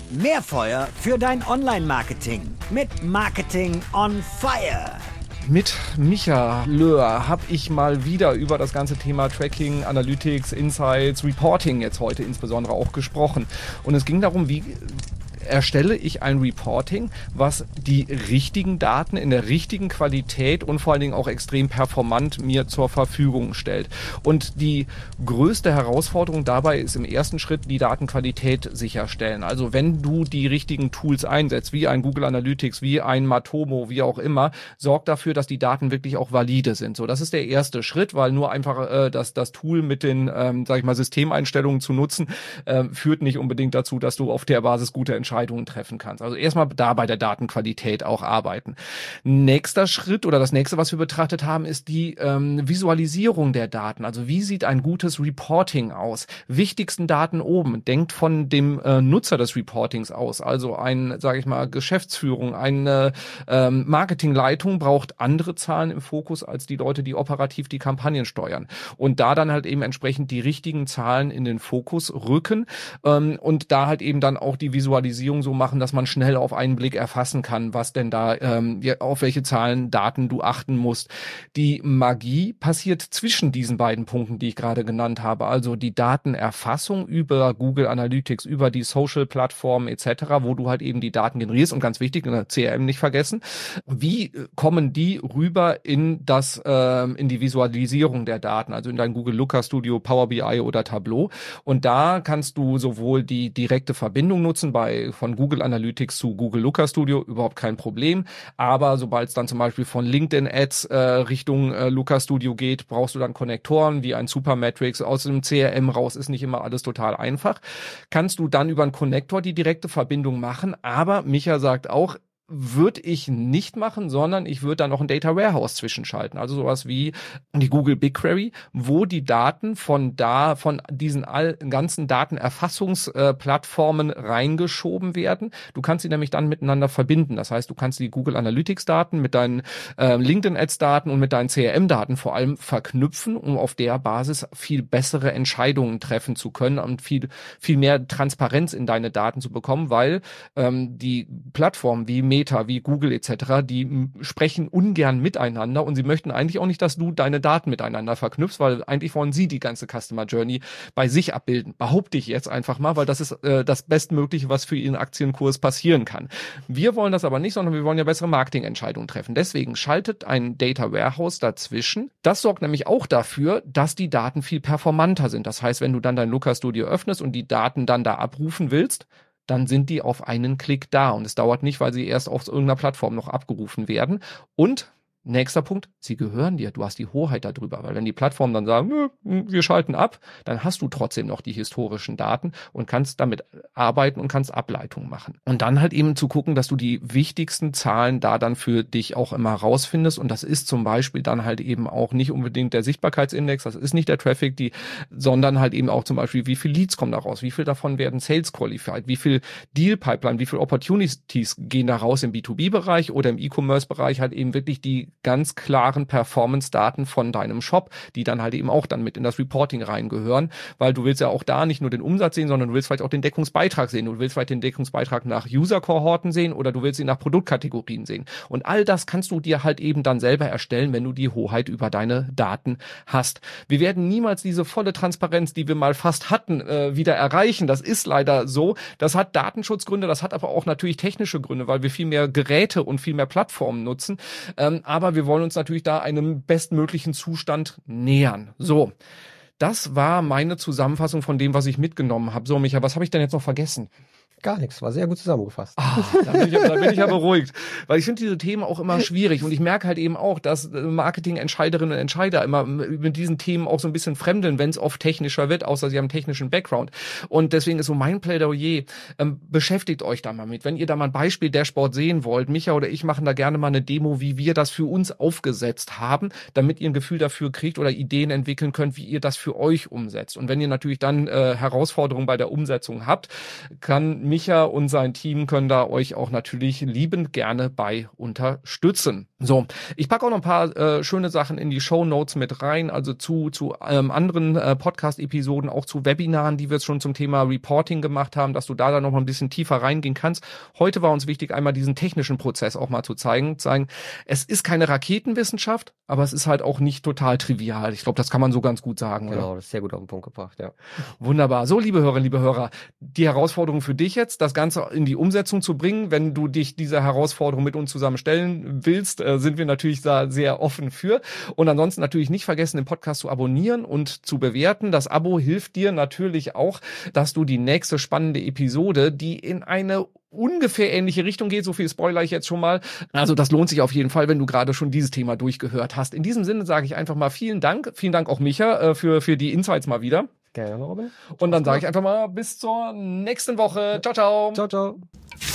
Mehr Feuer für dein Online-Marketing mit Marketing on Fire. Mit Micha Löhr habe ich mal wieder über das ganze Thema Tracking, Analytics, Insights, Reporting jetzt heute insbesondere auch gesprochen. Und es ging darum, wie erstelle ich ein Reporting, was die richtigen Daten in der richtigen Qualität und vor allen Dingen auch extrem performant mir zur Verfügung stellt. Und die größte Herausforderung dabei ist im ersten Schritt die Datenqualität sicherstellen. Also wenn du die richtigen Tools einsetzt, wie ein Google Analytics, wie ein Matomo, wie auch immer, sorg dafür, dass die Daten wirklich auch valide sind. So, das ist der erste Schritt, weil nur einfach das Tool mit den, Systemeinstellungen zu nutzen, führt nicht unbedingt dazu, dass du auf der Basis gute Entscheidungen treffen kannst. Also erstmal da bei der Datenqualität auch arbeiten. Nächster Schritt oder das nächste, was wir betrachtet haben, ist die Visualisierung der Daten. Also wie sieht ein gutes Reporting aus? Wichtigsten Daten oben. Denkt von dem Nutzer des Reportings aus. Also Geschäftsführung, eine Marketingleitung braucht andere Zahlen im Fokus als die Leute, die operativ die Kampagnen steuern. Und da dann halt eben entsprechend die richtigen Zahlen in den Fokus rücken und da halt eben dann auch die Visualisierung so machen, dass man schnell auf einen Blick erfassen kann, was denn da, auf welche Zahlen, Daten du achten musst. Die Magie passiert zwischen diesen beiden Punkten, die ich gerade genannt habe. Also die Datenerfassung über Google Analytics, über die Social-Plattformen etc., wo du halt eben die Daten generierst und ganz wichtig, in der CRM nicht vergessen. Wie kommen die rüber in die Visualisierung der Daten, also in dein Google Looker Studio, Power BI oder Tableau? Und da kannst du sowohl die direkte Verbindung nutzen von Google Analytics zu Google Looker Studio, überhaupt kein Problem. Aber sobald es dann zum Beispiel von LinkedIn Ads Richtung Looker Studio geht, brauchst du dann Konnektoren wie ein Supermetrics aus dem CRM raus. Ist nicht immer alles total einfach. Kannst du dann über einen Konnektor die direkte Verbindung machen. Aber Micha sagt auch, würde ich nicht machen, sondern ich würde da noch ein Data Warehouse zwischenschalten. Also sowas wie die Google BigQuery, wo die Daten von diesen ganzen Datenerfassungsplattformen reingeschoben werden. Du kannst sie nämlich dann miteinander verbinden. Das heißt, du kannst die Google Analytics Daten mit deinen LinkedIn Ads Daten und mit deinen CRM Daten vor allem verknüpfen, um auf der Basis viel bessere Entscheidungen treffen zu können und viel mehr Transparenz in deine Daten zu bekommen, weil die Plattformen wie Meta, wie Google etc., die sprechen ungern miteinander und sie möchten eigentlich auch nicht, dass du deine Daten miteinander verknüpfst, weil eigentlich wollen sie die ganze Customer Journey bei sich abbilden. Behaupte ich jetzt einfach mal, weil das ist das Bestmögliche, was für ihren Aktienkurs passieren kann. Wir wollen das aber nicht, sondern wir wollen ja bessere Marketingentscheidungen treffen. Deswegen schaltet ein Data Warehouse dazwischen. Das sorgt nämlich auch dafür, dass die Daten viel performanter sind. Das heißt, wenn du dann dein Looker Studio öffnest und die Daten dann da abrufen willst, dann sind die auf einen Klick da und es dauert nicht, weil sie erst auf irgendeiner Plattform noch abgerufen werden. Und nächster Punkt, sie gehören dir, du hast die Hoheit darüber, weil wenn die Plattformen dann sagen, wir schalten ab, dann hast du trotzdem noch die historischen Daten und kannst damit arbeiten und kannst Ableitungen machen. Und dann halt eben zu gucken, dass du die wichtigsten Zahlen da dann für dich auch immer rausfindest und das ist zum Beispiel dann halt eben auch nicht unbedingt der Sichtbarkeitsindex, das ist nicht der Traffic, sondern halt eben auch zum Beispiel, wie viel Leads kommen da raus, wie viel davon werden Sales qualified, wie viel Deal Pipeline, wie viel Opportunities gehen da raus im B2B-Bereich oder im E-Commerce-Bereich, halt eben wirklich die ganz klaren Performance-Daten von deinem Shop, die dann halt eben auch dann mit in das Reporting reingehören, weil du willst ja auch da nicht nur den Umsatz sehen, sondern du willst vielleicht auch den Deckungsbeitrag sehen. Du willst vielleicht den Deckungsbeitrag nach User-Kohorten sehen oder du willst ihn nach Produktkategorien sehen. Und all das kannst du dir halt eben dann selber erstellen, wenn du die Hoheit über deine Daten hast. Wir werden niemals diese volle Transparenz, die wir mal fast hatten, wieder erreichen. Das ist leider so. Das hat Datenschutzgründe, das hat aber auch natürlich technische Gründe, weil wir viel mehr Geräte und viel mehr Plattformen nutzen. Aber wir wollen uns natürlich da einem bestmöglichen Zustand nähern. So, das war meine Zusammenfassung von dem, was ich mitgenommen habe. So, Micha, was habe ich denn jetzt noch vergessen? Gar nichts, war sehr gut zusammengefasst. Da bin ich ja beruhigt. Weil ich finde diese Themen auch immer schwierig und ich merke halt eben auch, dass Marketing-Entscheiderinnen und Entscheider immer mit diesen Themen auch so ein bisschen fremdeln, wenn es oft technischer wird, außer sie haben einen technischen Background. Und deswegen ist so mein Plädoyer, beschäftigt euch da mal mit. Wenn ihr da mal ein Beispiel-Dashboard sehen wollt, Micha oder ich machen da gerne mal eine Demo, wie wir das für uns aufgesetzt haben, damit ihr ein Gefühl dafür kriegt oder Ideen entwickeln könnt, wie ihr das für euch umsetzt. Und wenn ihr natürlich dann Herausforderungen bei der Umsetzung habt, kann und Micha und sein Team können da euch auch natürlich liebend gerne bei unterstützen. So, ich packe auch noch ein paar schöne Sachen in die Shownotes mit rein, also zu anderen Podcast-Episoden, auch zu Webinaren, die wir jetzt schon zum Thema Reporting gemacht haben, dass du da noch mal ein bisschen tiefer reingehen kannst. Heute war uns wichtig, einmal diesen technischen Prozess auch mal zu zeigen, es ist keine Raketenwissenschaft, aber es ist halt auch nicht total trivial. Ich glaube, das kann man so ganz gut sagen, Genau, oder? das ist sehr gut auf den Punkt gebracht, ja. Wunderbar. So, liebe Hörerinnen, liebe Hörer, die Herausforderung für dich jetzt, das Ganze in die Umsetzung zu bringen, wenn du dich dieser Herausforderung mit uns zusammen stellen willst, sind wir natürlich da sehr offen für. Und ansonsten natürlich nicht vergessen, den Podcast zu abonnieren und zu bewerten. Das Abo hilft dir natürlich auch, dass du die nächste spannende Episode, die in eine ungefähr ähnliche Richtung geht, so viel Spoiler ich jetzt schon mal. Also das lohnt sich auf jeden Fall, wenn du gerade schon dieses Thema durchgehört hast. In diesem Sinne sage ich einfach mal vielen Dank auch Micha für die Insights mal wieder. Gerne, Robin. Und dann sage ich einfach mal bis zur nächsten Woche. Ciao, ciao. Ciao, ciao.